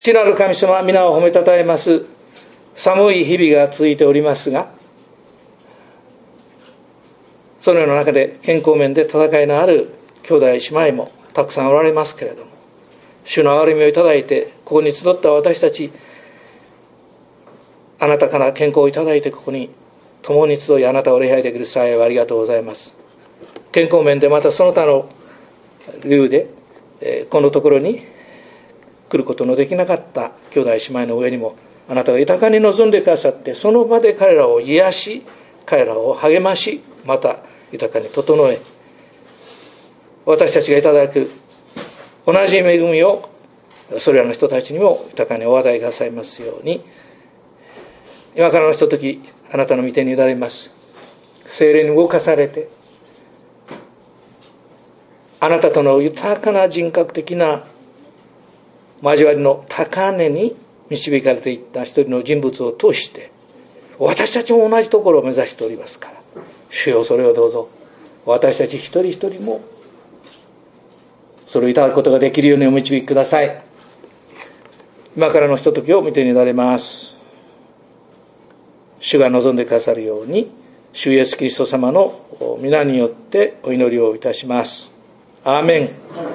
父なる神様、皆を褒めたたえます。寒い日々が続いておりますが、そのような中で健康面で戦いのある兄弟姉妹もたくさんおられますけれども、主の憐れみをいただいてここに集った私たち、あなたから健康をいただいてここに共に集い、あなたを礼拝できる幸いをありがとうございます。健康面でまたその他の理由でこのところに来ることのできなかった兄弟姉妹の上にもあなたが豊かに望んでくださって、その場で彼らを癒し、彼らを励まし、また豊かに整え、私たちがいただく同じ恵みをそれらの人たちにも豊かにお与えくださいますように、今からのひとときあなたの御手に委ねます。聖霊に動かされて、あなたとの豊かな人格的な交わりの高値に導かれていった一人の人物を通して、私たちも同じところを目指しておりますから、主よ、それをどうぞ私たち一人一人もそれをいただくことができるようにお導きください。今からのひとときを見てになれます。主が望んでくださるように、主イエスキリスト様の皆によってお祈りをいたします。アーメン。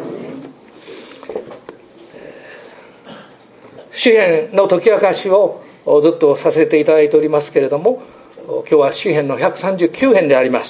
詩編の解き明かしをずっとさせていただいておりますけれども、今日は詩編の139編であります。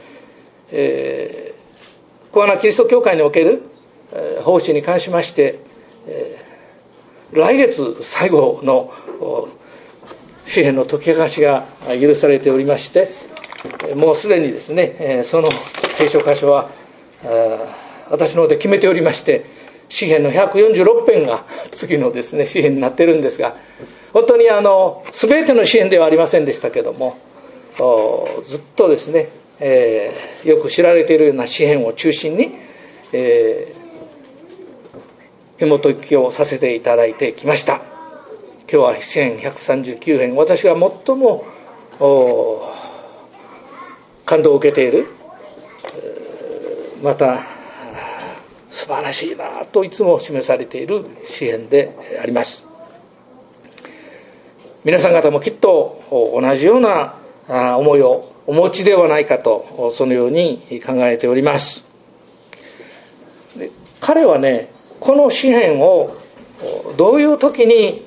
コアナキリスト教会における奉仕に関しまして、来月最後の詩編の解き明かしが許されておりまして、もうすでにですね、その聖書箇所は私の方で決めておりまして、詩編の146編が次のですね詩編になっているんですが、本当に全ての詩編ではありませんでしたけども、ずっとですね、よく知られているような詩編を中心に、紐解きをさせていただいてきました。今日は詩編139編、私が最も感動を受けている、また素晴らしいなといつも示されている詩編であります。皆さん方もきっと同じような思いをお持ちではないかと、そのように考えております。で、彼はね、この詩編をどういう時に、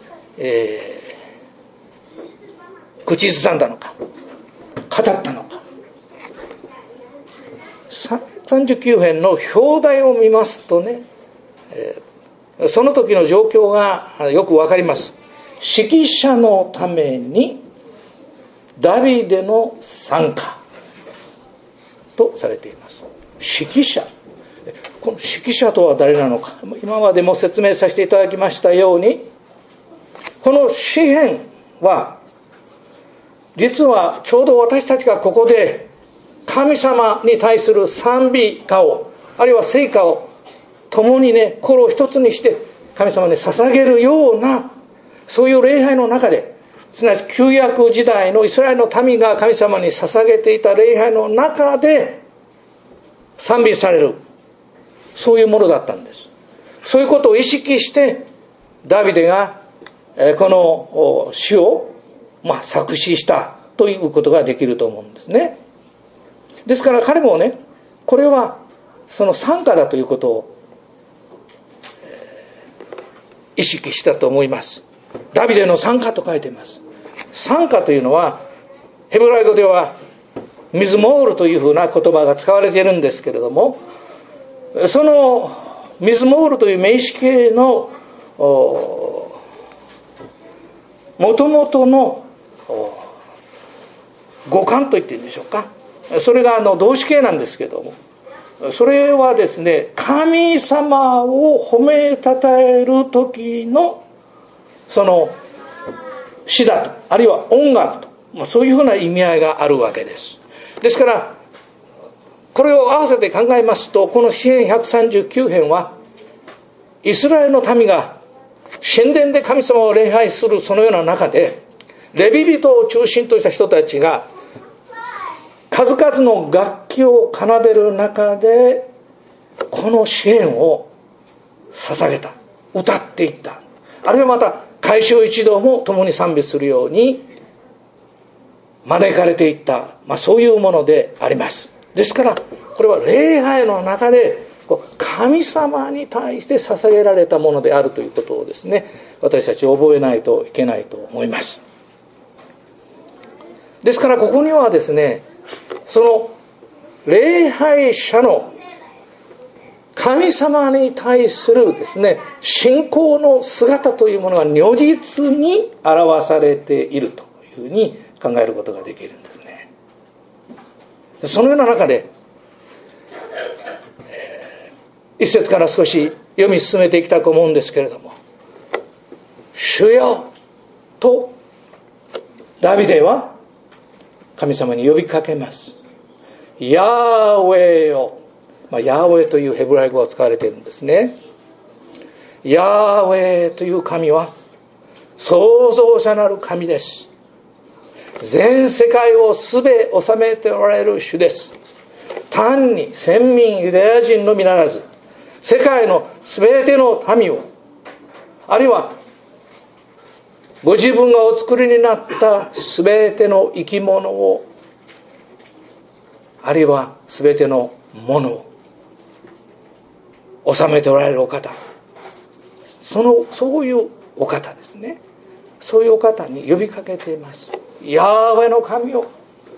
口ずさんだのか、語ったのか。39編の表題を見ますとね、その時の状況がよくわかります。指揮者のためにダビデの賛歌とされています。指揮者、この指揮者とは誰なのか、今までも説明させていただきましたように、この詩編は実はちょうど私たちがここで神様に対する賛美歌を、あるいは聖歌を共にね、心を一つにして神様に捧げるような、そういう礼拝の中で、すなわち旧約時代のイスラエルの民が神様に捧げていた礼拝の中で賛美される、そういうものだったんです。そういうことを意識してダビデがこの詩を作詞したということができると思うんですね。ですから彼もね、これはその賛歌だということを意識したと思います。ダビデの賛歌と書いています。賛歌というのはヘブライ語ではミズモールというふうな言葉が使われているんですけれども、そのミズモールという名詞形の元々の語感と言っていいんでしょうか、それが動詞形なんですけども、それはですね、神様を褒めたたえる時のその詩だと、あるいは音楽と、そういうふうな意味合いがあるわけです。ですからこれを合わせて考えますと、この詩編139編はイスラエルの民が神殿で神様を礼拝するそのような中で、レビ人を中心とした人たちが数々の楽器を奏でる中でこの詩編を捧げた、歌っていった。 あるいはまた改宗一同も共に賛美するように招かれていった、そういうものであります。ですからこれは礼拝の中で神様に対して捧げられたものであるということをですね、私たち覚えないといけないと思います。ですからここにはですね、その礼拝者の神様に対するですね、信仰の姿というものが如実に表されているというふうに考えることができるんですね。そのような中で一節から少し読み進めていきたく思うんですけれども、主よとダビデは神様に呼びかけます。ヤーウェよ、ヤーウェというヘブライ語が使われているんですね。ヤーウェという神は創造者なる神です。全世界をすべ治めておられる主です。単に先民ユダヤ人のみならず、世界のすべての民を、あるいはご自分がお作りになったすべての生き物を、あるいはすべてのものを治めておられるお方、そういうお方ですね。そういうお方に呼びかけています。ヤーウェの神を。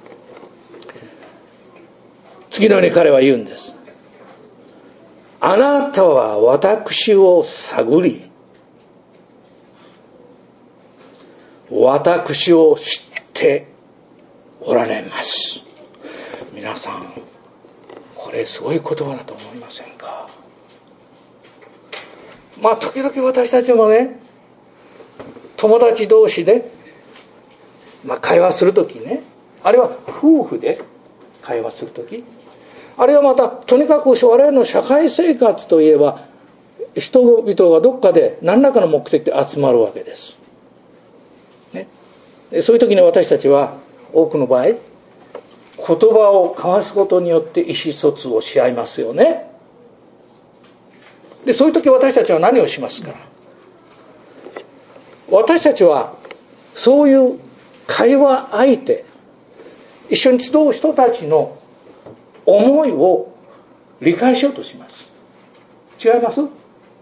次のように彼は言うんです。あなたは私を探り、私を知っておられます。皆さん、これすごい言葉だと思いませんか？時々私たちもね、友達同士で、会話するときね、あるいは夫婦で会話するとき、あるいはまたとにかく我々の社会生活といえば、人々がどっかで何らかの目的で集まるわけです、ね、そういう時に私たちは多くの場合言葉を交わすことによって意思疎通をし合いますよね。でそういう時私たちは何をしますか？私たちはそういう会話相手、一緒に集う人たちの思いを理解しようとします。違います？言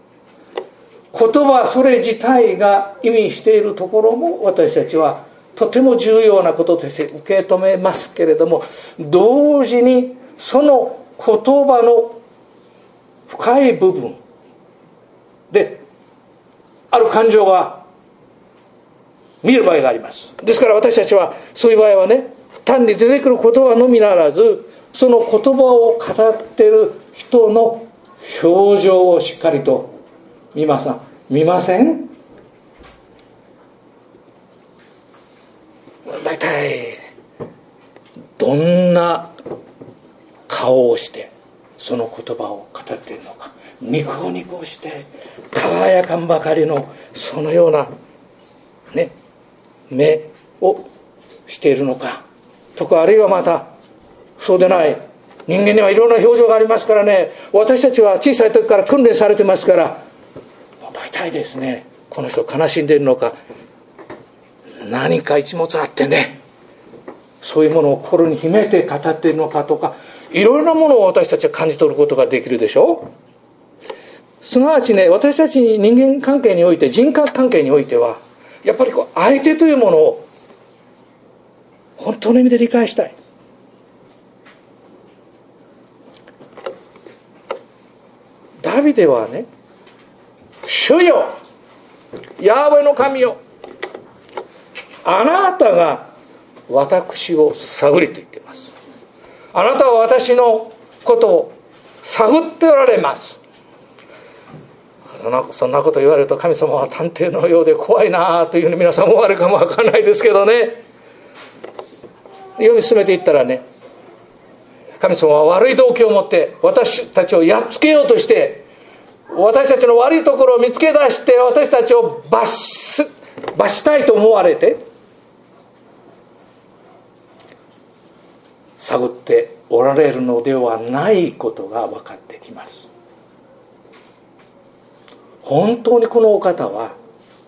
葉それ自体が意味しているところも私たちはとても重要なこととして受け止めますけれども、同時にその言葉の深い部分である感情が見る場合があります。ですから私たちはそういう場合はね、単に出てくる言葉のみならず、その言葉を語っている人の表情をしっかりと見ません？大体どんな顔をしてその言葉を語っているのか、ニコニコして輝かんばかりのそのようなね目をしているのかとか、あるいはまたそうでない、人間にはいろんな表情がありますからね、私たちは小さい時から訓練されてますから、大体ですね、この人悲しんでいるのか、何か一物あってね、そういうものを心に秘めて語っているのかとか、いろいろなものを私たちは感じ取ることができるでしょう。すなわちね、私たち人間関係において、人格関係においてはやっぱり相手というものを本当の意味で理解したい。ダビデはね、主よ、ヤーウェの神よ、あなたが私を探りと言っています。あなたは私のことを探っておられます。そんなこと言われると、神様は探偵のようで怖いなというふうに皆さん思われるかもわからないですけどね、読み進めていったらね、神様は悪い動機を持って私たちをやっつけようとして、私たちの悪いところを見つけ出して私たちを罰したいと思われて探っておられるのではないことが分かってきます。本当にこのお方は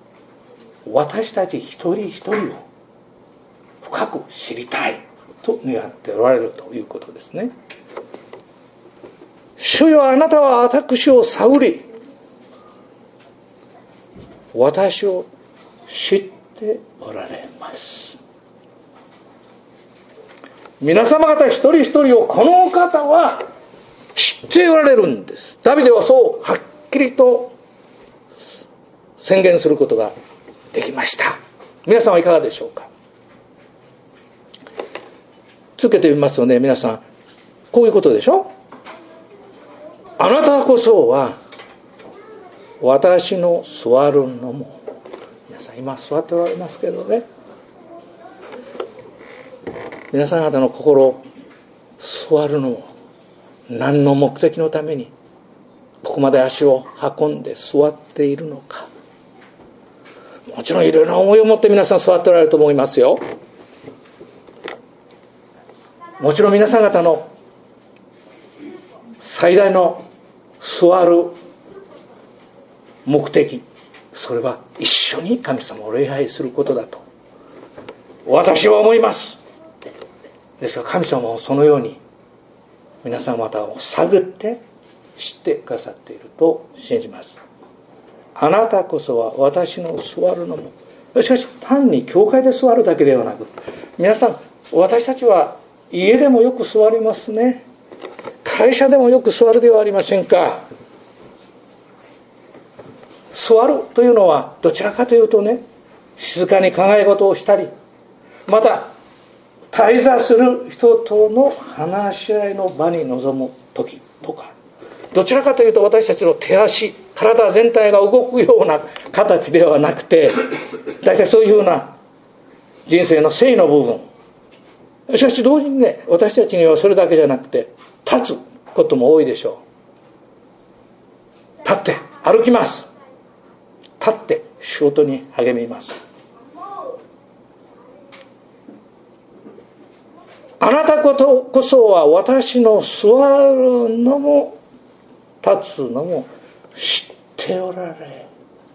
私たち一人一人を深く知りたいと願っておられるということですね。主よ、あなたは私を探り、私を知っておられます。皆様方一人一人をこの方は知っておられるんです。ダビデはそうはっきりと宣言することができました。皆さんはいかがでしょうか。続けてみますとね、皆さんこういうことでしょ。あなたこそは私の座るのも、皆さん今座っておられますけどね、皆さん方の心、座るのも何の目的のためにここまで足を運んで座っているのか。もちろんいろいろな思いを持って皆さん座っておられると思いますよ。もちろん皆さん方の最大の座る目的、それは一緒に神様を礼拝することだと私は思います。ですが神様もそのように皆さん方を探って知ってくださっていると信じます。あなたこそは私の座るのも。しかし単に教会で座るだけではなく、皆さん私たちは家でもよく座りますね。会社でもよく座るではありませんか。座るというのはどちらかというとね、静かに考え事をしたり、また対座する人との話し合いの場に臨む時とか、どちらかというと私たちの手足、体全体が動くような形ではなくて、大体そういうふうな人生の性の部分。しかし同時にね、私たちにはそれだけじゃなくて立つことも多いでしょう。立って歩きます。立って仕事に励みます。あなたこそは私の座るのも立つのも知っておられ。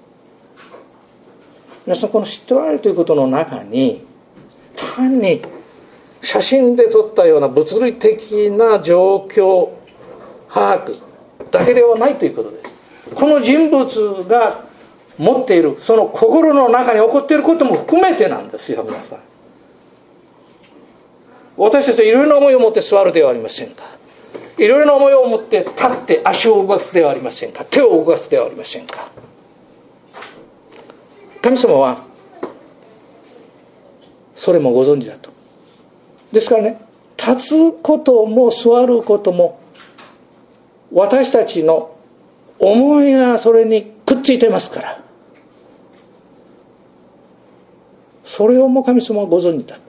皆さんこの知っておられるということの中に、単に写真で撮ったような物理的な状況把握だけではないということです。この人物が持っているその心の中に起こっていることも含めてなんですよ。皆さん、私たちはいろいろな思いを持って座るではありませんか。いろいろな思いを持って立って足を動かすではありませんか。手を動かすではありませんか。神様はそれもご存知だと。ですからね、立つことも座ることも私たちの思いがそれにくっついてますから、それをも神様はご存知だ。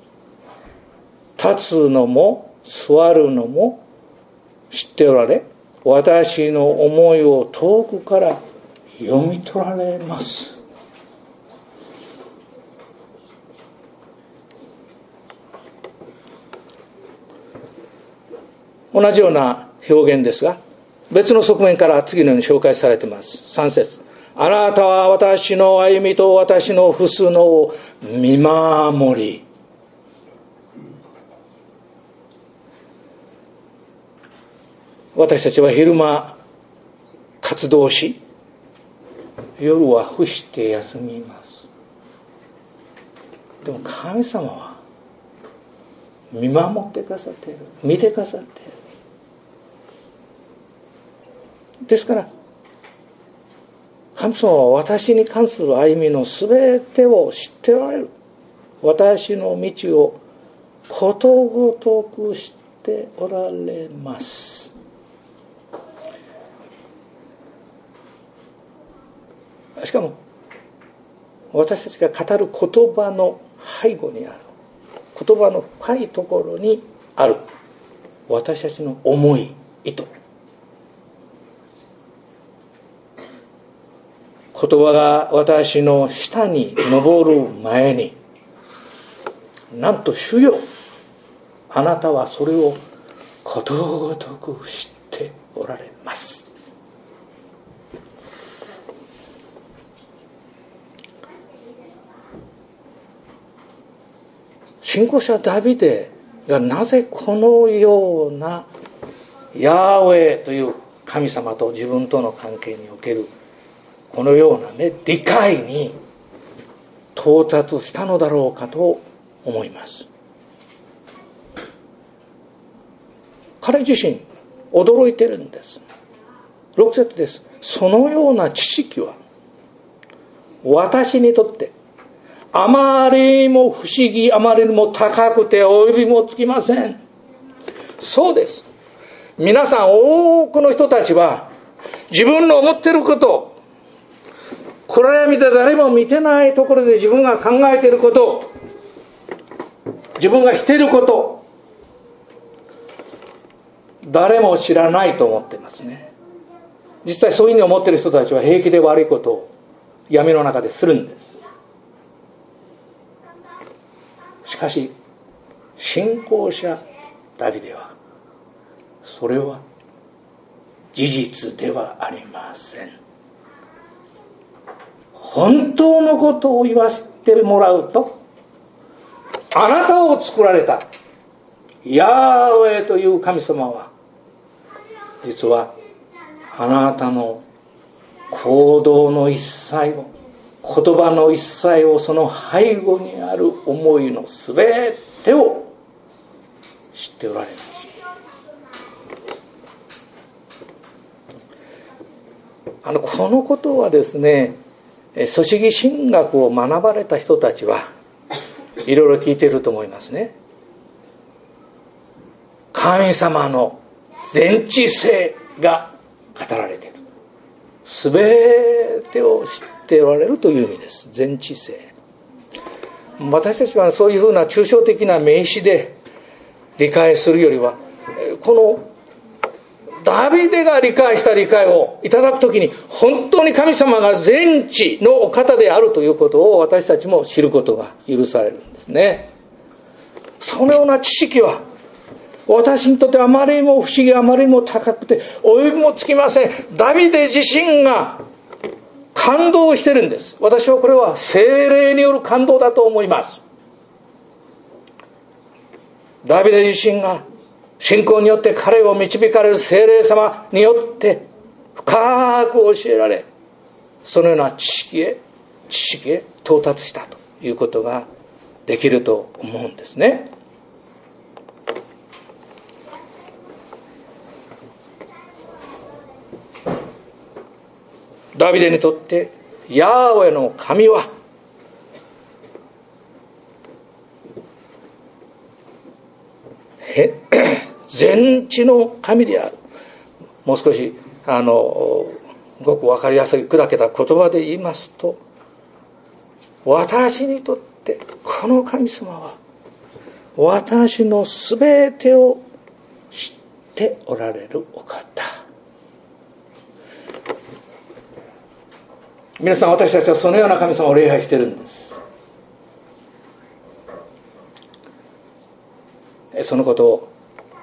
立つのも座るのも知っておられ、私の思いを遠くから読み取られます。同じような表現ですが、別の側面から次のように紹介されています。3節、あなたは私の歩みと私の臥すのを見守り、私たちは昼間活動し、夜は伏して休みます。でも神様は見守ってくださっている、見てくださっている。ですから神様は私に関する歩みのすべてを知っておられる。私の道をことごとく知っておられます。しかも私たちが語る言葉の背後にある、言葉の深いところにある私たちの思い、意図、言葉が私の舌に上る前に、なんと主よ、あなたはそれをことごとく知っておられます。 信仰者ダビデがなぜこのようなヤーウェイという神様と自分との関係におけるこのようなね、理解に到達したのだろうかと思います。彼自身驚いてるんです。6節です。そのような知識は私にとってあまりにも不思議、あまりにも高くて及びもつきません。そうです。皆さん、多くの人たちは自分の思っていること、暗闇で誰も見てないところで自分が考えていること、自分がしていること、誰も知らないと思っていますね。実際そういうふうに思っている人たちは平気で悪いことを闇の中でするんです。しかし信仰者ダビデはそれは事実ではありません。本当のことを言わせてもらうと、あなたを作られたヤーウェイという神様は実はあなたの行動の一切を、言葉の一切を、その背後にある思いのすべてを知っておられます。このことはですね、組織神学を学ばれた人たちはいろいろ聞いていると思いますね。神様の全知性が語られている。すべてを知っておられるという意味です。全知性。私たちはそういうふうな抽象的な名詞で理解するよりは、このダビデが理解した理解をいただくときに、本当に神様が全知のお方であるということを私たちも知ることが許されるんですね。そのような知識は私にとってあまりにも不思議、あまりにも高くて及びもつきません。ダビデ自身が感動してるんです。私はこれは聖霊による感動だと思います。ダビデ自身が信仰によって彼を導かれる聖霊様によって深く教えられ、そのような知識へ到達したということができると思うんですね。ダビデにとってヤーウェの神は全知の神である。もう少しごく分かりやすい砕けた言葉で言いますと、私にとってこの神様は私のすべてを知っておられるお方。皆さん、私たちはそのような神様を礼拝しているんです。そのことを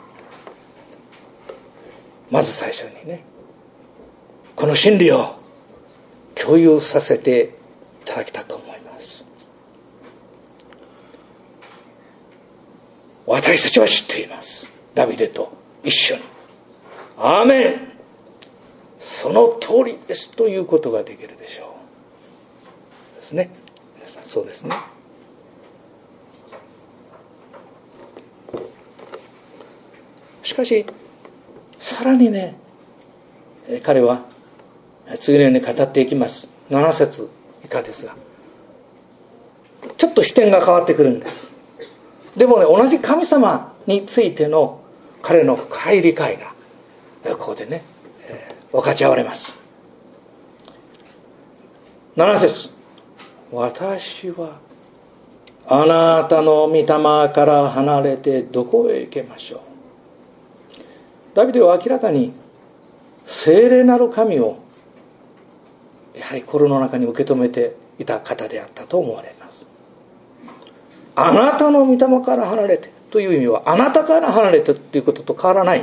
まず最初にね、この真理を共有させていただきたいと思います。私たちは知っています。ダビデと一緒にアーメン、その通りですということができるでしょうですね。皆さん、そうですね。しかしさらにね、彼は次のように語っていきます。7節以下ですが、ちょっと視点が変わってくるんです。でもね、同じ神様についての彼の深い理解がここでね、分かち合われます。7節、私はあなたの御霊から離れてどこへ行けましょう。ダビデは明らかに聖霊なる神をやはり心の中に受け止めていた方であったと思われます。あなたの御霊から離れてという意味は、あなたから離れてということと変わらない。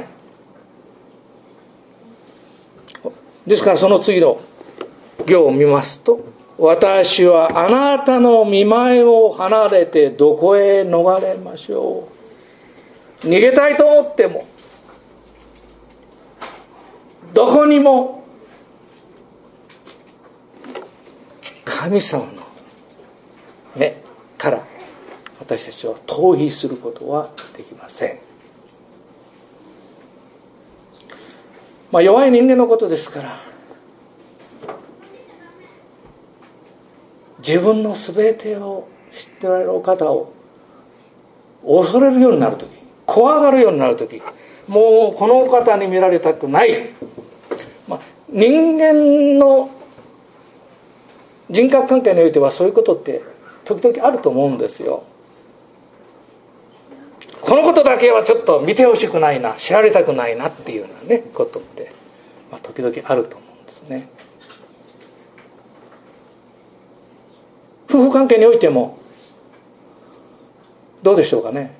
ですからその次の行を見ますと、 私はあなたの見前を離れてどこへ逃れましょう。逃げたいと思ってもどこにも神様の目から私たちは逃避することはできません。弱い人間のことですから、自分の全てを知っておられるお方を恐れるようになるとき、怖がるようになるとき、もうこのお方に見られたくない、人間の人格関係においてはそういうことって時々あると思うんですよ。このことだけはちょっと見てほしくないな、知られたくないなっていうようなことって、時々あると思うんですね。夫婦関係においてもどうでしょうかね。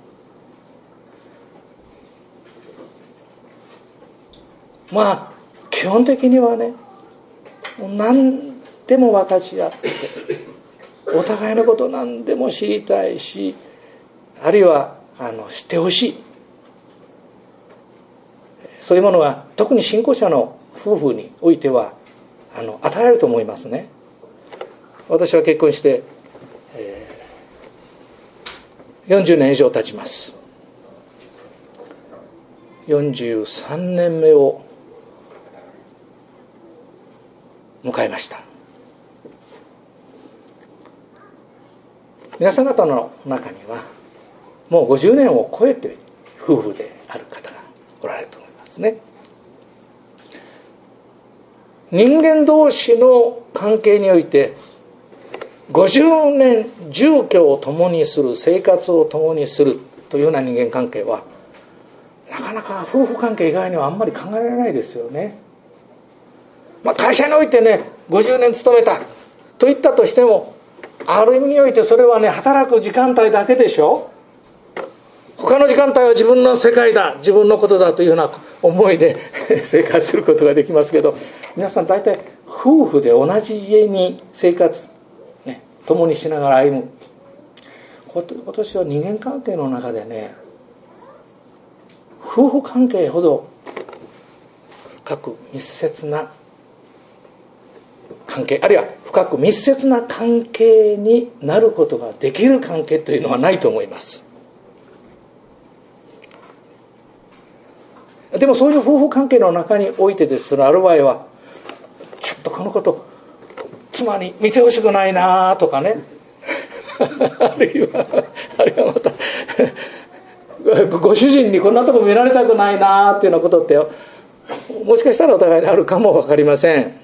基本的にはね、何でも分かち合ってお互いのこと何でも知りたいし、あるいは知ってほしい、そういうものが特に信仰者の夫婦においては与えられると思いますね。私は結婚して、40年以上経ちます。43年目を迎えました。皆さん方の中にはもう50年を超えて夫婦である方がおられると思いますね。人間同士の関係において50年住居を共にする、生活を共にするというような人間関係はなかなか夫婦関係以外にはあんまり考えられないですよね。会社においてね、50年勤めたと言ったとしても、ある意味においてそれはね、働く時間帯だけでしょ。他の時間帯は自分の世界だ、自分のことだというような思いで生活することができますけど、皆さん大体夫婦で同じ家に生活、共にしながら歩む。今年は人間関係の中でね、夫婦関係ほど深く密接な関係、あるいは深く密接な関係になることができる関係というのはないと思います。でもそういう夫婦関係の中においてですら、ある場合はちょっとこのこと妻に見てほしくないなとかねあるいはまたご主人にこんなとこ見られたくないなっていうようなことってもしかしたらお互いにあるかも分かりません。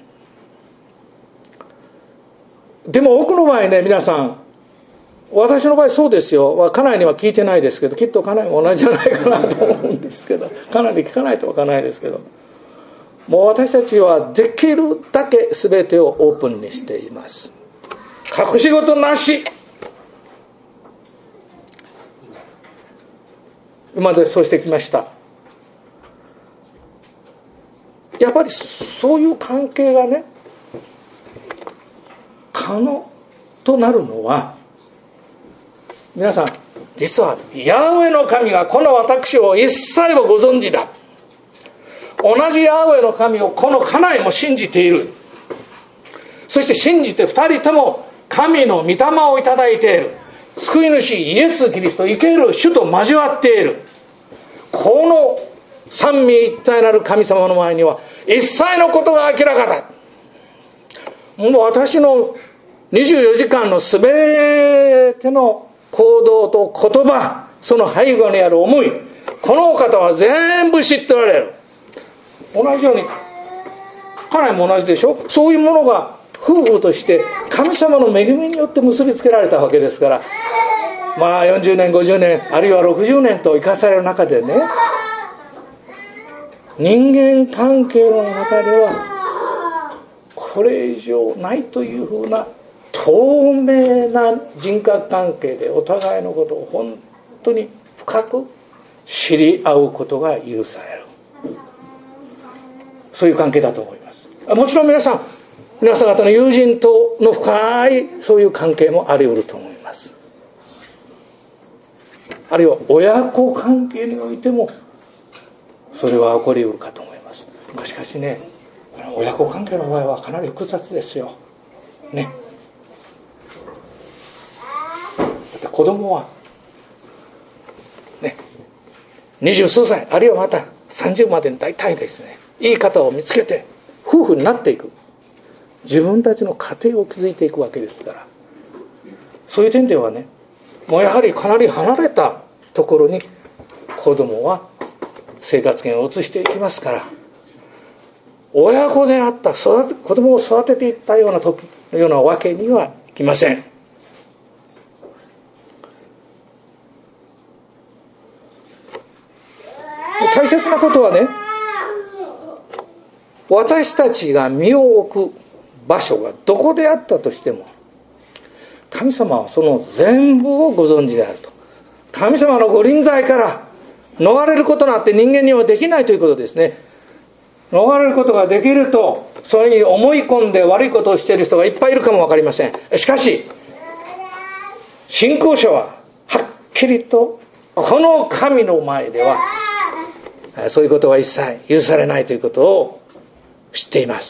でも多くの場合ね、皆さん、私の場合そうですよ。家内には聞いてないですけど、きっと家内も同じじゃないかなと思うんですけど、家内に聞かないと分からないですけど、もう私たちはできるだけ全てをオープンにしています。隠し事なし。今までそうしてきました。やっぱりそういう関係がね、可能となるのは、皆さん、実はヤーウェの神がこの私を一切をご存知だ。同じヤーウェの神をこの家内も信じている。そして信じて二人とも神の御霊をいただいている。救い主イエス・キリスト生ける主と交わっている。この三位一体なる神様の前には一切のことが明らかだ。もう私の24時間のすべての行動と言葉、その背後にある思い、このお方は全部知っておられる。同じように家内も同じでしょ。そういうものが夫婦として神様の恵みによって結びつけられたわけですから、40年50年あるいは60年と生かされる中でね、人間関係の中ではこれ以上ないというふうな透明な人格関係でお互いのことを本当に深く知り合うことが許される、そういう関係だと思います。もちろん皆さん皆さん方の友人との深いそういう関係もあり得ると思います。あるいは親子関係においてもそれは起こり得るかと思います。しかしね、親子関係の場合はかなり複雑ですよね。だって子供はね、20数歳あるいはまた30までに大体ですね、いい方を見つけて夫婦になっていく、自分たちの家庭を築いていくわけですから、そういう点ではね、もうやはりかなり離れたところに子供は生活圏を移していきますから、親子であった子供を育てていったようなわけにはいきません。大切なことはね、私たちが身を置く場所がどこであったとしても、神様はその全部をご存知であると。神様のご臨在から逃れることなんて人間にはできないということですね。逃れることができると、それに思い込んで悪いことをしている人がいっぱいいるかもわかりません。しかし信仰者ははっきりとこの神の前ではそういうことは一切許されないということを知っています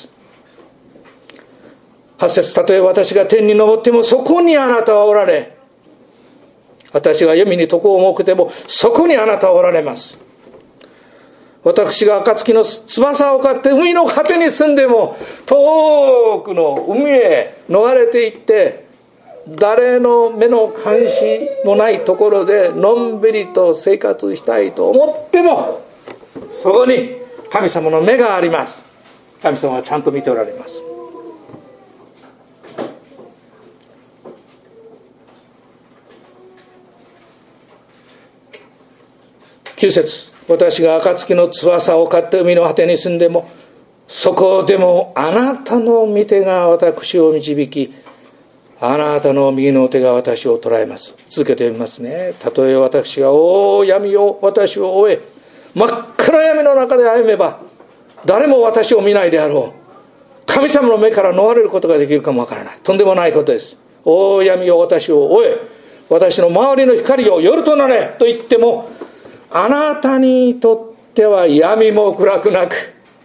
。8節、たとえ私が天に昇ってもそこにあなたはおられ、私が弓に床を設けてもそこにあなたはおられます。私が暁の翼を飼って海の果てに住んでも、遠くの海へ逃れていって誰の目の監視もないところでのんびりと生活したいと思っても、そこに神様の目があります。神様はちゃんと見ておられます。9節、私が暁の翼を飼って海の果てに住んでもそこでもあなたの御手が私を導き、あなたの右の手が私を捉えます。続けて読みますね。たとえ私が闇を私を追え、真っ暗闇の中で歩めば誰も私を見ないであろう。神様の目から逃れることができるかもわからない。とんでもないことです。闇を私を追え、私の周りの光を夜となれと言っても、あなたにとっては闇も暗くなく、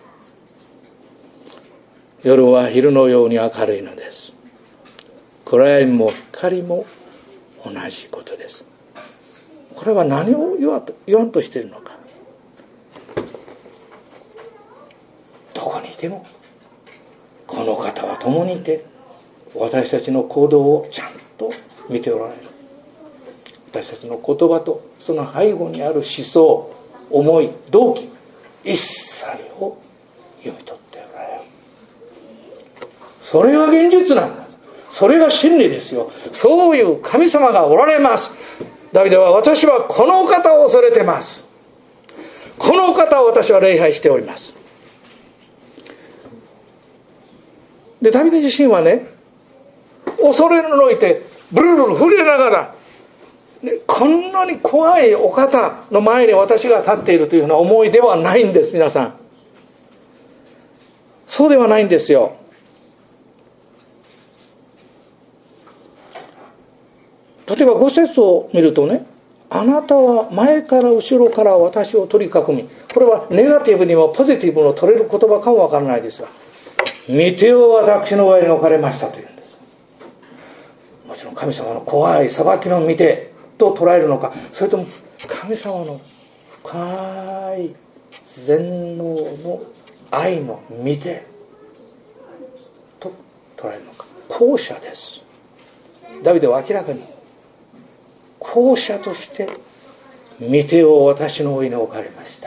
夜は昼のように明るいのです。暗闇も光も同じことです。これは何を言わんとしているのか。どこにいてもこの方は共にいて、私たちの行動をちゃんと見ておられる。私たちの言葉とその背後にある思想、思い、動機、一切を読み取っておられる。それが現実なんだ。それが真理ですよ。そういう神様がおられます。ダビデは、私はこの方を恐れてます。この方を私は礼拝しております。で、ダビデ自身はね、恐れのいてブルブル震えながら、こんなに怖いお方の前に私が立っているというような思いではないんです。皆さん、そうではないんですよ。例えば5節を見るとね、あなたは前から後ろから私を取り囲み、これはネガティブにもポジティブの取れる言葉かもわからないですが、御手を私の上に置かれましたというんです。もちろん神様の怖い裁きの御手と捉えるのか、それとも神様の深い全能の愛の御手と捉えるのか。後者です。ダビデは明らかに後者として御手を私の上に置かれました。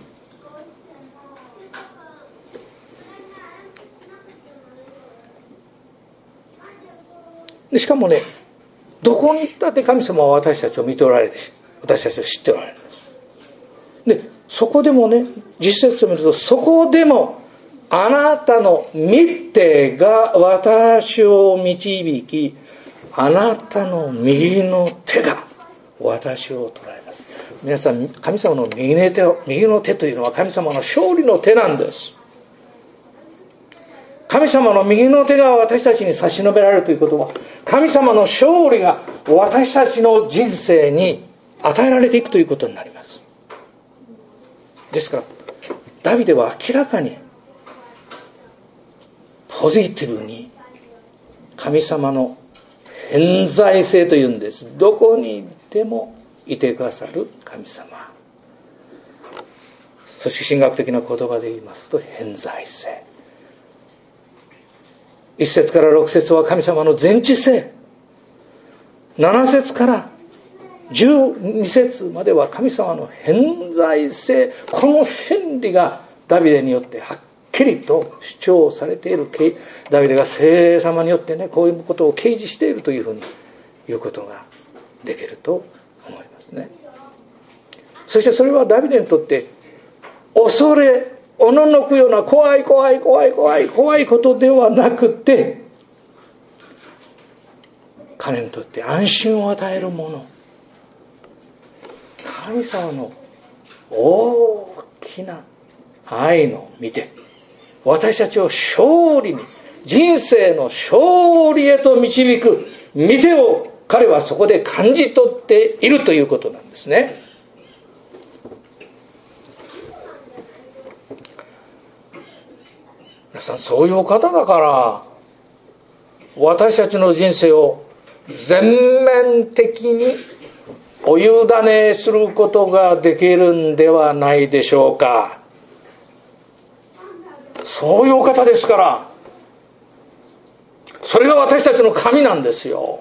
しかもね、どこに行ったって神様は私たちを見ておられるし、私たちを知っておられるんです。で、そこでもね、実節を見ると、そこでもあなたの御手が私を導き、あなたの右の手が私を捉えます。皆さん、神様の右の手というのは神様の勝利の手なんです。 神様の右の手が私たちに差し伸べられるということは、神様の勝利が私たちの人生に与えられていくということになります。ですからダビデは明らかにポジティブに神様の偏在性というんです。どこにでもいてくださる神様。そして神学的な言葉で言いますと偏在性。1節から6節は神様の全知性。7節から12節までは神様の偏在性。この真理がダビデによってはっきりと主張されている。ダビデが聖霊様によってね、こういうことを掲示しているというふうに言うことができると思いますね。そしてそれはダビデにとって恐れおののくような怖いことではなくて、彼にとって安心を与えるもの、神様の大きな愛の御手、私たちを勝利に、人生の勝利へと導く御手を彼はそこで感じ取っているということなんですね。皆さん、そういうお方だから私たちの人生を全面的にお委ねすることができるんではないでしょうか。そういうお方ですから、それが私たちの神なんですよ。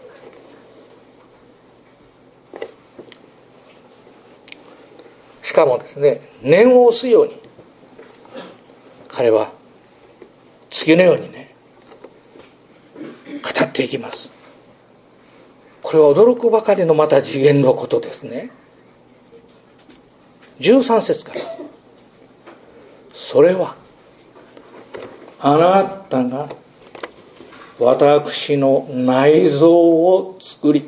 しかもですね、念を押すように彼は次のようにね、語っていきます。これは驚くばかりのまた次元のことですね。13節から、それはあなたが私の内臓を作り、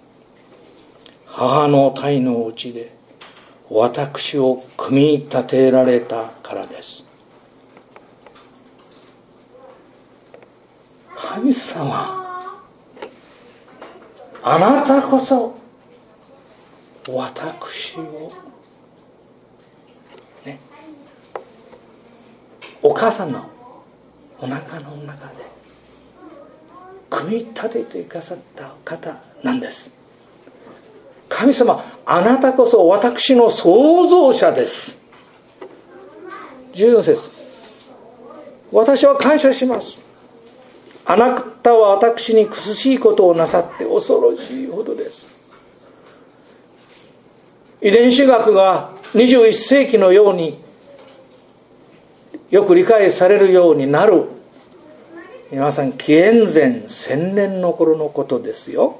母の胎のうちで私を組み立てられたからです。神様、あなたこそ私をね、お母さんのお腹の中で組み立ててくださった方なんです。神様、あなたこそ私の創造者です。14節、私は感謝します。あなたは私に苦しいことをなさって恐ろしいほどです。遺伝子学が21世紀のようによく理解されるようになる、皆さん紀元前1000年の頃のことですよ。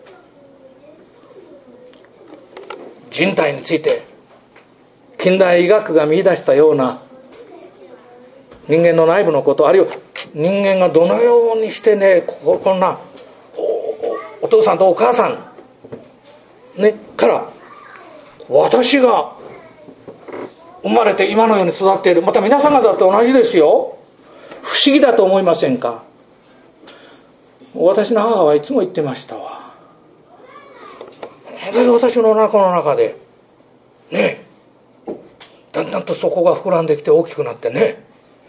人体について近代医学が見出したような人間の内部のこと、あるいは人間がどのようにしてね、こんな お父さんとお母さん、ね、から私が生まれて今のように育っている、また皆さん方と同じですよ。不思議だと思いませんか。私の母はいつも言ってましたわ。で私のお腹の中でね、だんだんとそこが膨らんできて大きくなってね、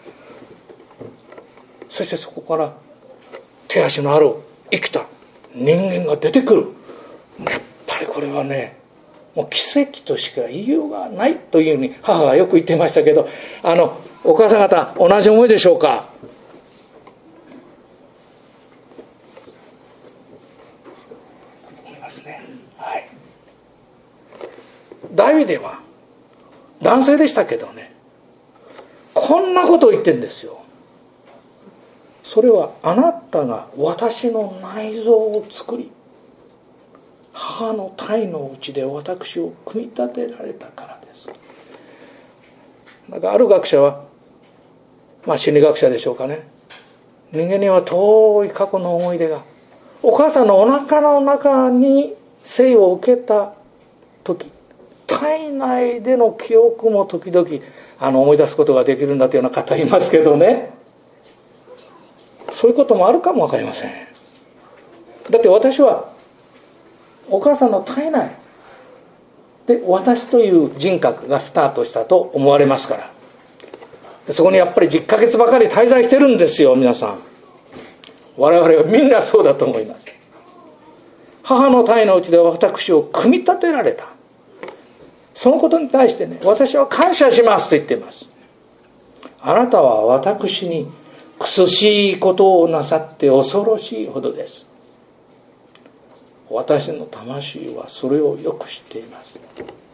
そしてそこから手足のある生きた人間が出てくる。やっぱりこれはね、もう奇跡としか言いようがないというふうに母がよく言ってましたけど、お母さん方同じ思いでしょうか。思いますね。はい。ダビデは男性でしたけどね、こんなことを言ってるんですよ。それはあなたが私の内臓を作り、母の胎のうちで私を組み立てられたからです。なんかある学者は、心理学者でしょうかね、人間には遠い過去の思い出が、お母さんのお腹の中に生を受けた時、体内での記憶も時々思い出すことができるんだというような方いますけどね、 そういうこともあるかもわかりません。だって私はお母さんの体内で私という人格がスタートしたと思われますから、そこにやっぱり10ヶ月ばかり滞在してるんですよ。皆さん、我々はみんなそうだと思います。母の体のうちで私を組み立てられた、そのことに対してね、私は感謝しますと言っています。あなたは私に苦しいことをなさって恐ろしいほどです。私の魂はそれをよく知っています。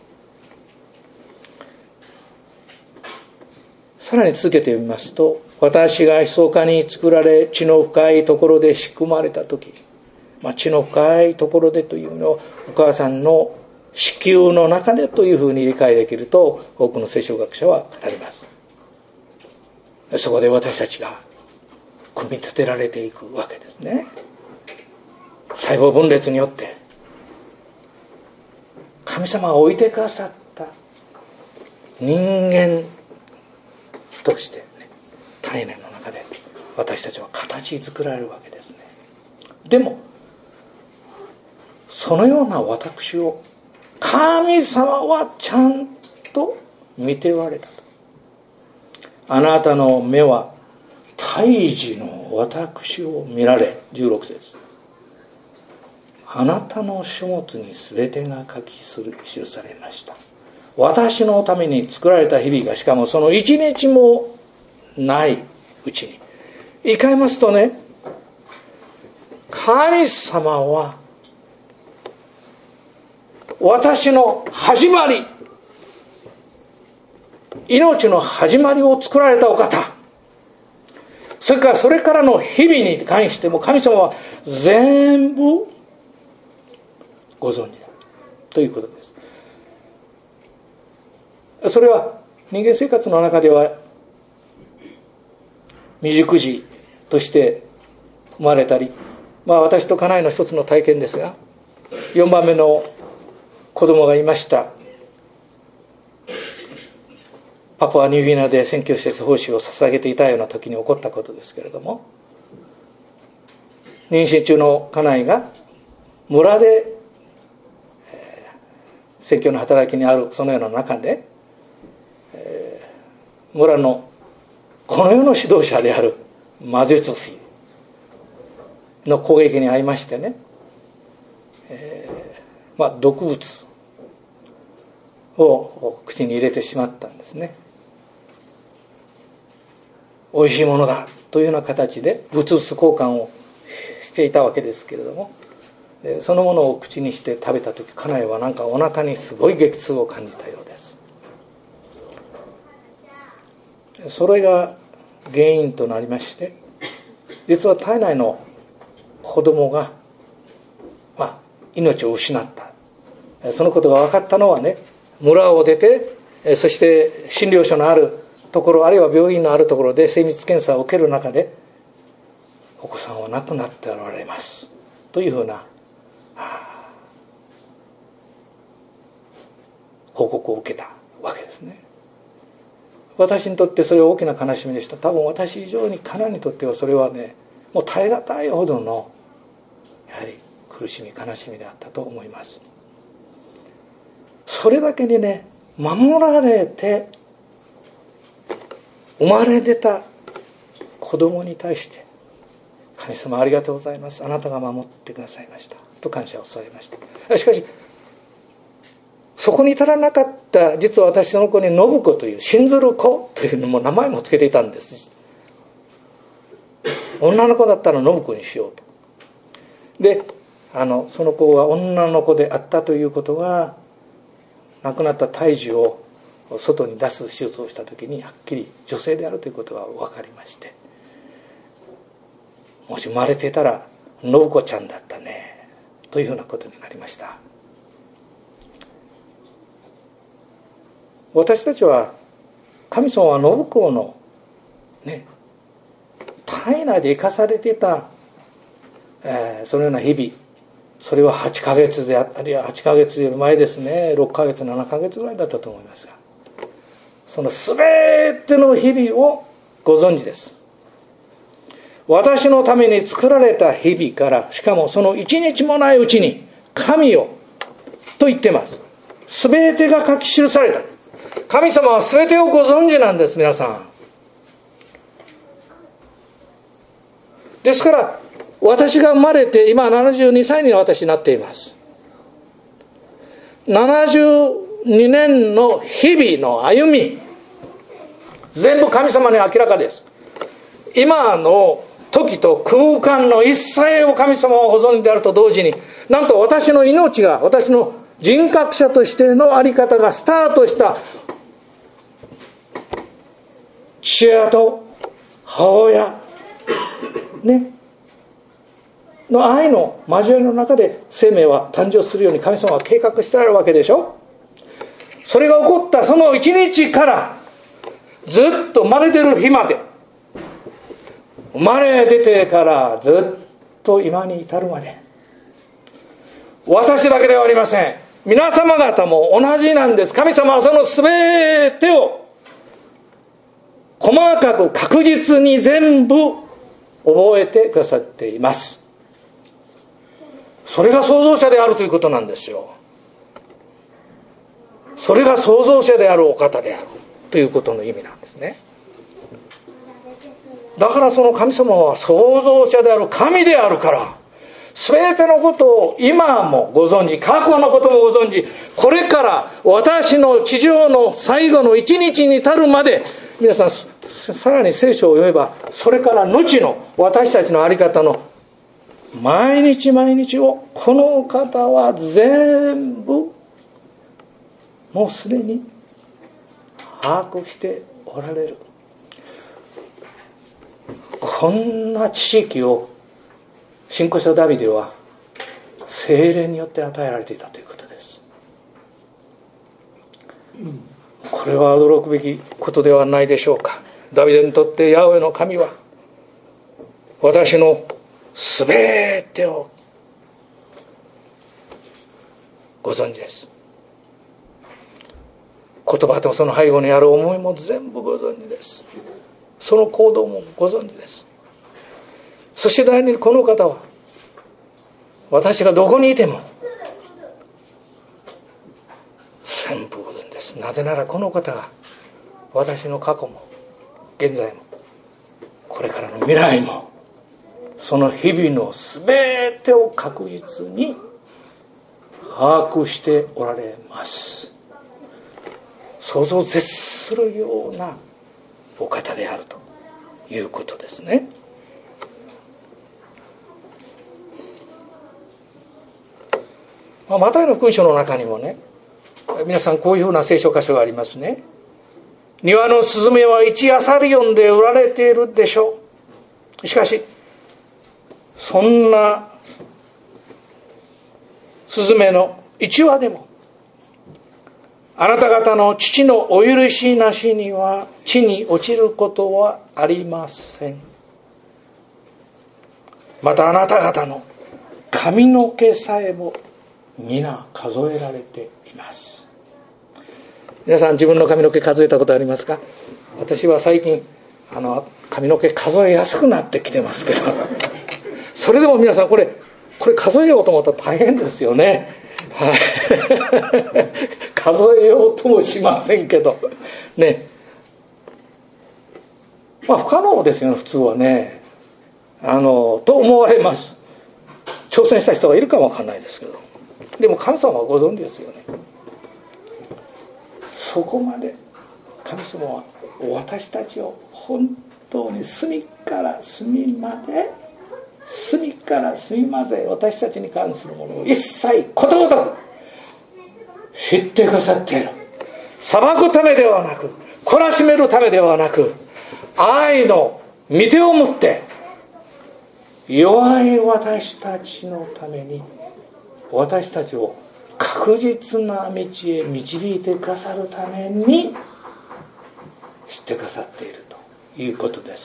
さらに続けて読みますと、私が密かに作られ地の深いところで仕組まれた時、地の深いところでというのをお母さんの子宮の中でというふうに理解できると多くの聖書学者は語ります。そこで私たちが組み立てられていくわけですね。細胞分裂によって神様が置いてくださった人間として、ね、体内の中で私たちは形作られるわけですね。でもそのような私を神様はちゃんと見ておられたと。あなたの目は胎児の私を見られ、16節。あなたの書物に全てが記されました。私のために作られた日々が、しかもその一日もないうちに。言い換えますとね、神様は私の始まり、命の始まりを作られたお方、それからの日々に関しても神様は全部ご存知だということです。それは人間生活の中では未熟児として生まれたり、私と家内の一つの体験ですが、4番目の子供がいました。パプアニューギニアで宣教施設奉仕を捧げていたような時に起こったことですけれども、妊娠中の家内が村で宣教の働きにあるそのような中で、村のこの世の指導者である魔術師の攻撃に遭いましてね、毒物を口に入れてしまったんですね。美味しいものだというような形で物々交換をしていたわけですけれども、そのものを口にして食べた時、家内はなんかお腹にすごい激痛を感じたようです。それが原因となりまして、実は体内の子供が命を失った。そのことが分かったのはね、村を出て、そして診療所のあるところ、あるいは病院のあるところで精密検査を受ける中で、お子さんは亡くなっておられますというふうな報告を受けたわけですね。私にとってそれは大きな悲しみでした。多分私以上に家内にとってはそれはね、もう耐え難いほどのやはり苦しみ悲しみであったと思います。それだけにね、守られて生まれ出た子供に対して、神様ありがとうございます、あなたが守ってくださいましたと感謝を伝えました。しかしそこに至らなかった、実は私その子に信子という、信ずる子というのも名前もつけていたんです。女の子だったら信子にしようと。で、その子が女の子であったということが、亡くなった胎児を外に出す手術をした時にはっきり女性であるということが分かりまして、もし生まれていたら信子ちゃんだったねというふうなことになりました。私たちは神様は信子のね、体内で生かされていた、そのような日々、それは8ヶ月であるいは8ヶ月より前ですね、6ヶ月7ヶ月ぐらいだったと思いますが、その全ての日々をご存知です。 私のために作られた日々から、しかもその一日もないうちに、神よと言ってます。すべてが書き記された。神様はすべてをご存知なんです、皆さん。ですから、私が生まれて今72歳に私になっています。72年の日々の歩み、全部神様に明らかです。今の時と空間の一切を神様はご存知であると同時に、なんと私の命が、私の人格者としてのあり方がスタートした父親と母親ねの愛の交わりの中で生命は誕生するように神様は計画してあるわけでしょ。それが起こったその一日からずっと生まれてる日まで、生まれ出てからずっと今に至るまで、私だけではありません。皆様方も同じなんです。神様はその全てを細かく確実に全部覚えてくださっています。それが創造者であるということなんですよ。それが創造者であるお方であるということの意味なんですね。だからその神様は創造者である神であるから、全てのことを今もご存知、過去のこともご存知、これから私の地上の最後の一日に至るまで、皆さんさらに聖書を読めば、それから後の私たちの在り方の毎日毎日をこの方は全部もうすでに把握しておられる。こんな知識を信仰者ダビデは聖霊によって与えられていたということです。これは驚くべきことではないでしょうか。ダビデにとってヤハウェの神は私のすべてをご存知です。言葉とその背後にある思いも全部ご存知です。その行動もご存知です。そして第二にこの方は私がどこにいても全部ご存知です。なぜならこの方が私の過去も現在もこれからの未来もその日々のすべてを確実に把握しておられます。想像を絶するようなお方であるということですね。マタイの福音書の中にもね、皆さんこういうふうな聖書箇所がありますね。庭のスズメは1アサリオンで売られているでしょう。しかしそんなスズメの1羽でもあなた方の父のお許しなしには地に落ちることはありません。またあなた方の髪の毛さえも皆数えられています。皆さん自分の髪の毛数えたことありますか？私は最近髪の毛数えやすくなってきてますけどそれでも皆さんこれ数えようと思ったら大変ですよね。はい、数えようともしませんけどね。不可能ですよね、普通はね。と思われます。挑戦した人がいるかもわかんないですけど、でも神様はご存知ですよね。そこまで神様は私たちを本当に隅から隅まで隅から隅まで私たちに関するものを一切ことごとく知ってくださっている。裁くためではなく、懲らしめるためではなく、愛の御手を持って弱い私たちのために私たちを確実な道へ導いてくださるために知ってくださっているということです。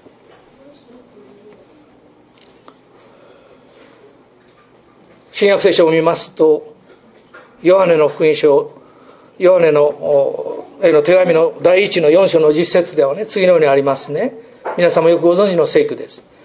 新約聖書を見ますと、ヨハネの福音書、ヨハネの手紙の第1の4章の10節ではね、次のようにありますね。皆さんもよくご存知の聖句です。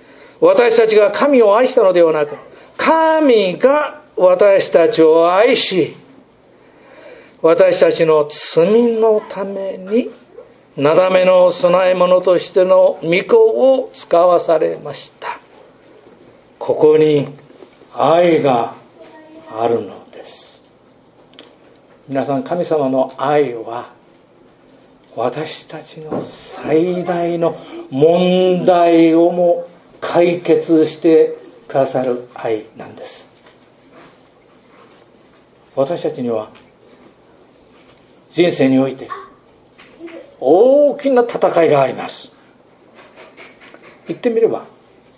私たちが神を愛したのではなく、神が私たちを愛し、私たちの罪のためになだめの供え物としての御子を使わされました。ここに愛があるのです。皆さん、神様の愛は私たちの最大の問題をも解決してくださる愛なんです。私たちには人生において大きな戦いがあります。言ってみれば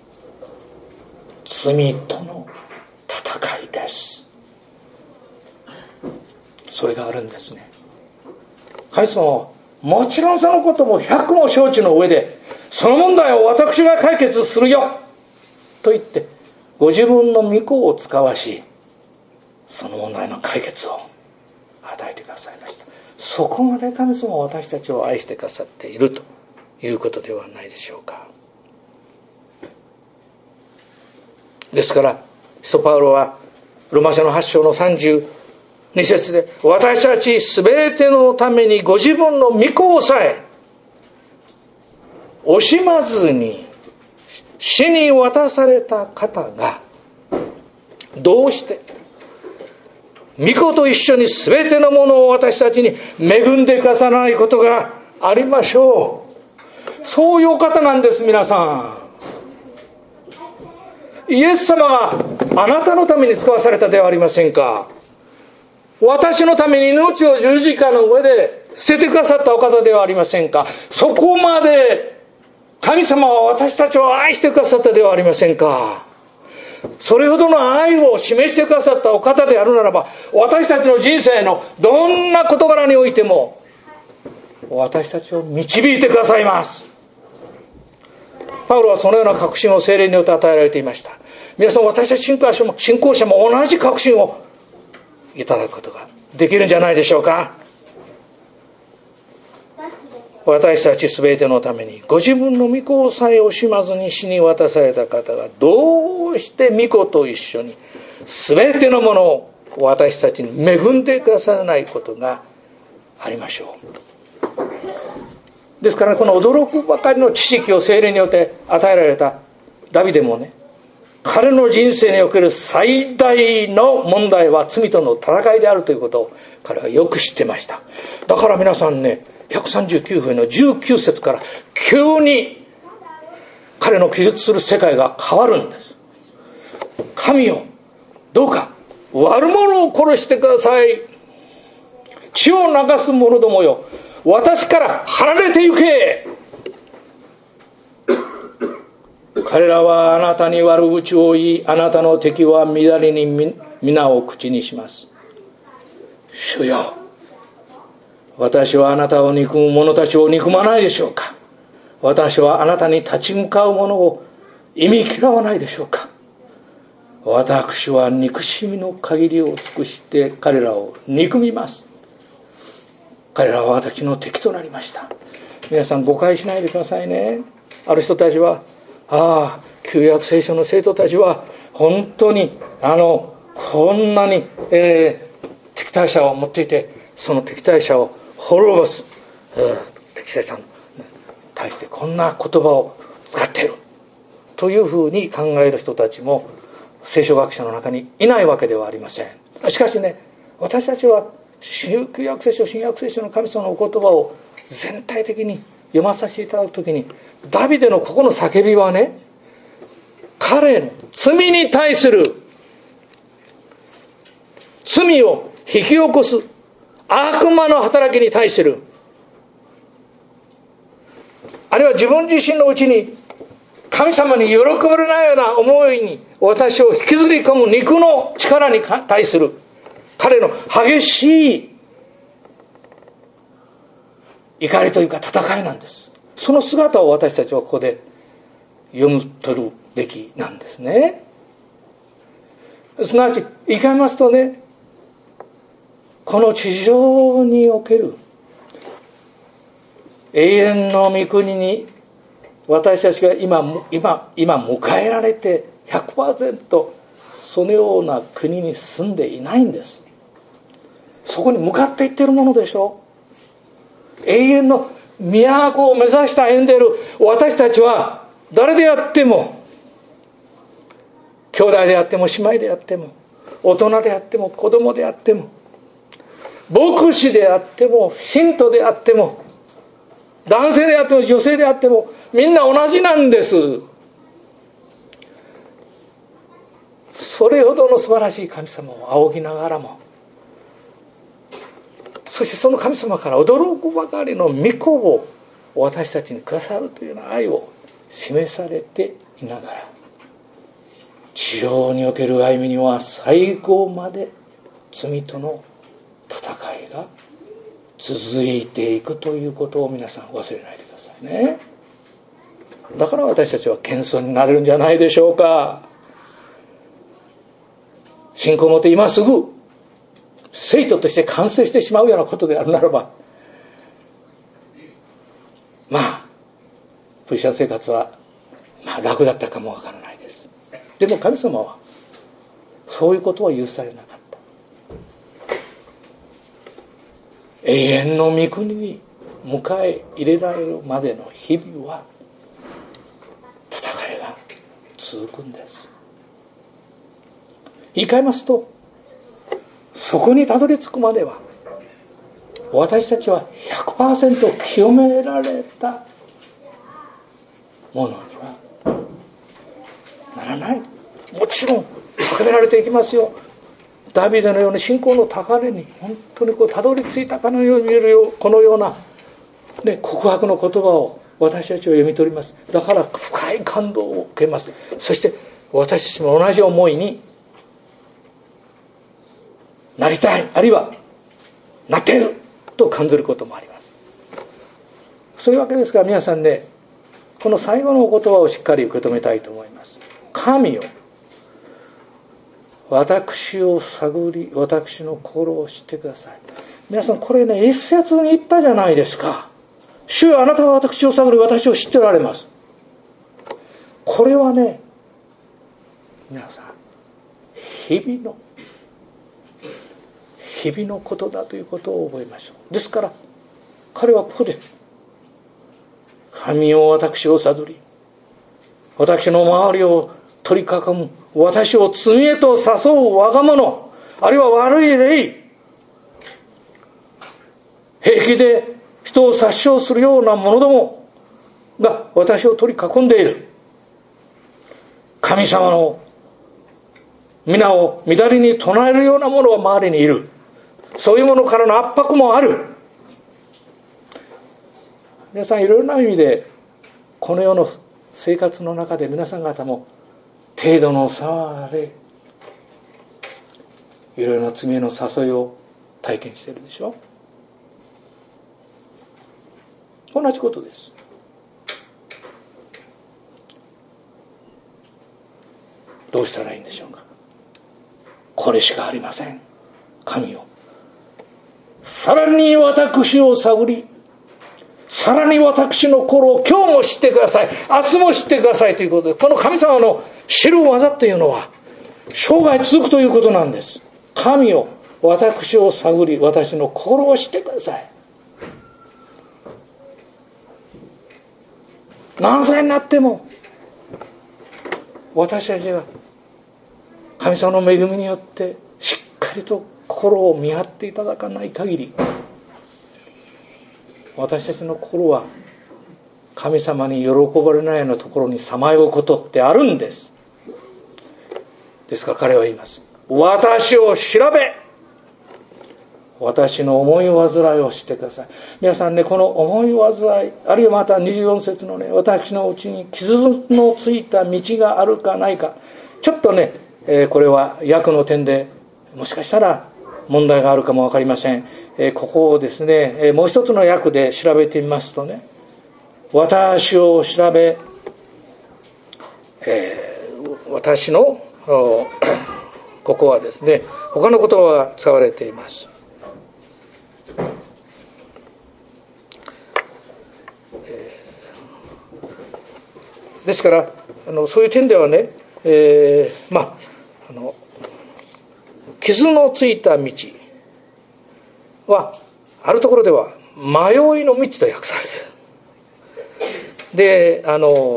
罪との戦いです。それがあるんですね。神様はもちろんそのことも100も承知の上で、その問題を私が解決するよと言ってご自分の御子を使わし、その問題の解決を与えてくださいました。そこまで神様は私たちを愛してくださっているということではないでしょうか。ですから使徒パウロはローマ書の8章の32節で、私たちすべてのためにご自分の御子をさえ惜しまずに死に渡された方が、どうして御子と一緒にすべてのものを私たちに恵んでくださらないことがありましょう。そういうお方なんです。皆さん、イエス様があなたのために使わされたではありませんか。私のために命を十字架の上で捨ててくださったお方ではありませんか。そこまで神様は私たちを愛してくださったではありませんか。それほどの愛を示してくださったお方であるならば、私たちの人生のどんな事柄においても私たちを導いてくださいます。パウロはそのような確信を聖霊によって与えられていました。皆さん、私たち信仰者も同じ確信をいただくことができるんじゃないでしょうか。私たちすべてのためにご自分の御子をさえ惜しまずに死に渡された方が、どうして御子と一緒にすべてのものを私たちに恵んでくださらないことがありましょう。ですから、この驚くばかりの知識を聖霊によって与えられたダビデもね、彼の人生における最大の問題は罪との戦いであるということを彼はよく知ってました。だから皆さんね、139編の19節から急に彼の記述する世界が変わるんです。神よ、どうか悪者を殺してください。血を流す者どもよ、私から離れて行け。彼らはあなたに悪口を言い、あなたの敵は乱れに皆を口にします。主よ、私はあなたを憎む者たちを憎まないでしょうか。私はあなたに立ち向かう者を忌み嫌わないでしょうか。私は憎しみの限りを尽くして彼らを憎みます。彼らは私の敵となりました。皆さん、誤解しないでくださいね。ある人たちは、旧約聖書の生徒たちは本当にこんなに、敵対者を持っていて、その敵対者を滅ぼす、敵対者に対してこんな言葉を使っているというふうに考える人たちも聖書学者の中にいないわけではありません。しかしね、私たちは旧約聖書、新約聖書の神様のお言葉を全体的に読まさせていただくときに、ダビデのここの叫びはね、彼の罪に対する、罪を引き起こす悪魔の働きに対する、あるいは自分自身のうちに神様に喜ばれないような思いに私を引きずり込む肉の力に対する彼の激しい怒りというか戦いなんです。その姿を私たちはここで読み取るべきなんですね。すなわち言い換えますとね、この地上における永遠の御国に私たちが今迎えられて 100% そのような国に住んでいないんです。そこに向かっていっているものでしょう。永遠の都を目指して歩んでいる私たちは、誰であっても、兄弟であっても姉妹であっても、大人であっても子供であっても、牧師であっても信徒であっても、男性であっても女性であっても、みんな同じなんです。それほどの素晴らしい神様を仰ぎながらも、そしてその神様から驚くばかりの御子を私たちにくださるというような愛を示されていながら、地上における歩みには最後まで罪との戦いが続いていくということを皆さん忘れないでくださいね。だから私たちは謙遜になれるんじゃないでしょうか。信仰を持って今すぐ生徒として完成してしまうようなことであるならば、クリスチャン生活は楽だったかもわからないです。でも神様はそういうことは許されなかった。永遠の御国に迎え入れられるまでの日々は戦いが続くんです。言い換えますと、そこにたどり着くまでは私たちは 100% 清められたものにはならない。もちろん高められていきますよ。ダビデのように信仰の高値に本当にたどり着いたかのように見えるよ、このような、告白の言葉を私たちは読み取ります。だから深い感動を受けます。そして私たちも同じ思いになりたい、あるいはなっていると感じることもあります。そういうわけですから皆さんね、この最後のお言葉をしっかり受け止めたいと思います。神よ、私を探り、私の心を知ってください。皆さんこれね、一節に言ったじゃないですか。主よ、あなたは私を探り、私を知っておられます。これはね、皆さん日々のことだということを覚えましょう。ですから彼はここで、神よ、私を探り、私の周りを取り囲む、私を罪へと誘う我が物、あるいは悪い霊、平気で人を殺傷するような者どもが私を取り囲んでいる。神様の皆を乱りに唱えるような者が周りにいる。そういうものからの圧迫もある。皆さんいろいろな意味でこの世の生活の中で皆さん方も程度の差でいろいろな罪への誘いを体験しているでしょ。同じことです。どうしたらいいんでしょうか。これしかありません。神よ、さらに私を探り、さらに私の心を今日も知ってください、明日も知ってくださいということで、この神様の知る技というのは生涯続くということなんです。神よ、私を探り、私の心を知ってください。何歳になっても私たちが神様の恵みによってしっかりと心を見張っていただかない限り、私たちの心は神様に喜ばれないようなところにさまようことってあるんです。ですから彼は言います。私を調べ、私の思い煩いをしてください。皆さんね、この思い煩い、あるいはまた24節のね、私のうちに傷のついた道があるかないか、ちょっとね、これは訳の点でもしかしたら問題があるかもわかりません。ここをですね、もう一つの訳で調べてみますとね、私を調べ、私のここはですね、他の言葉が使われています。 ですからそういう点ではね、傷のついた道はあるところでは迷いの道と訳されている。で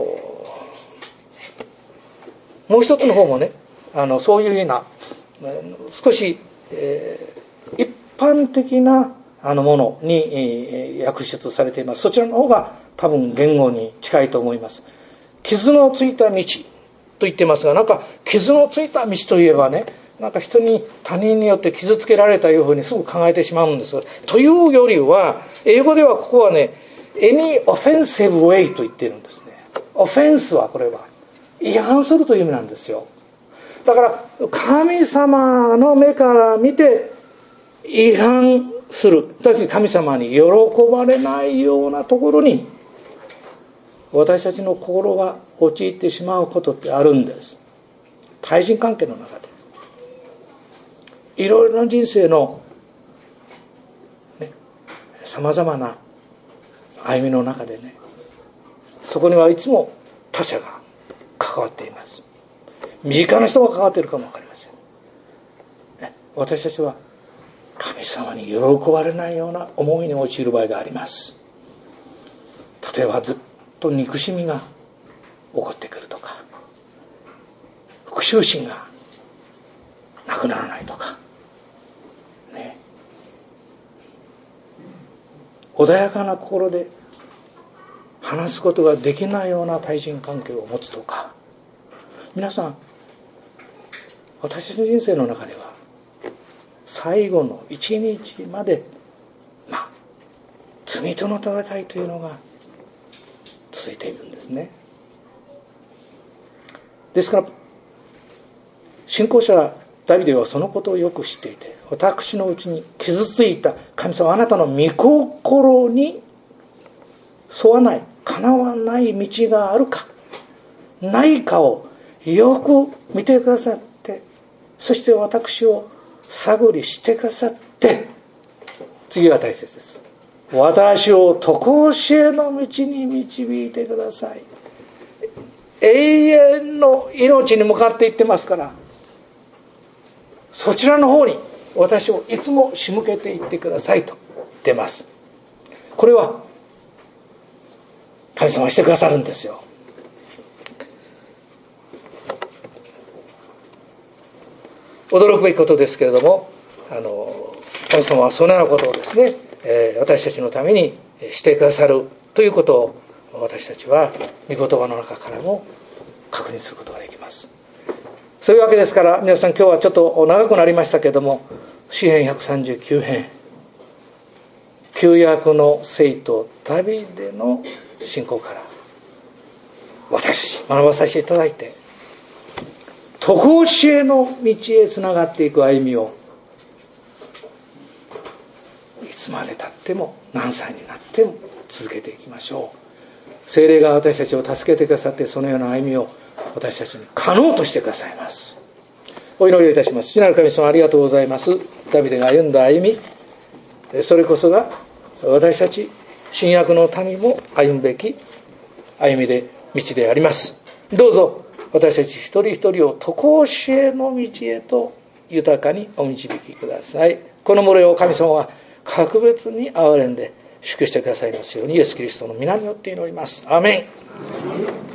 もう一つの方もねそういうような少し、一般的なものに訳出されています。そちらの方が多分言語に近いと思います。傷のついた道と言ってますが、なんか傷のついた道といえばね、なんか他人によって傷つけられたいうふうにすぐ考えてしまうんですが、というよりは英語ではここはね any offensive way と言っているんですね。オフェンスはこれは違反するという意味なんですよ。だから神様の目から見て違反する、確かに神様に喜ばれないようなところに私たちの心が陥ってしまうことってあるんです。対人関係の中でいろいろな人生のさまざまな歩みの中でね、そこにはいつも他者が関わっています。身近な人が関わっているかもわかりません。私たちは神様に喜ばれないような思いに陥る場合があります。例えばずっと憎しみが起こってくるとか、復讐心がなくならないとかね、穏やかな心で話すことができないような対人関係を持つとか、皆さん私の人生の中では最後の一日まで罪との戦いというのが続いているんですね。ですから信仰者ダビデはそのことをよく知っていて、私のうちに傷ついた神様、あなたの御心に沿わない、かなわない道があるかないかをよく見てくださって、そして私を探りしてくださって、次が大切です。私を常しえの道に導いてください。永遠の命に向かっていってますから、そちらの方に私をいつも仕向けていってくださいと言ってます。これは神様はしてくださるんですよ。驚くべきことですけれども、神様はそのようなことをですね、私たちのためにしてくださるということを私たちは御言葉の中からも確認することができます。そういうわけですから、皆さん今日はちょっと長くなりましたけれども、詩編139編、旧約の聖徒ダビデの信仰から学ばさせていただいて、常しえの道へつながっていく歩みをいつまで経っても何歳になっても続けていきましょう。聖霊が私たちを助けてくださって、そのような歩みを私たちに可能としてくださいます。お祈りをいたします。父なる神様、ありがとうございます。ダビデが歩んだ歩み、それこそが私たち新約の民も歩むべき歩みで道であります。どうぞ私たち一人一人を常しえの道へと豊かにお導きください。この群れを神様は格別に憐れんで祝してくださいますように、イエス・キリストの皆によって祈ります。アーメン。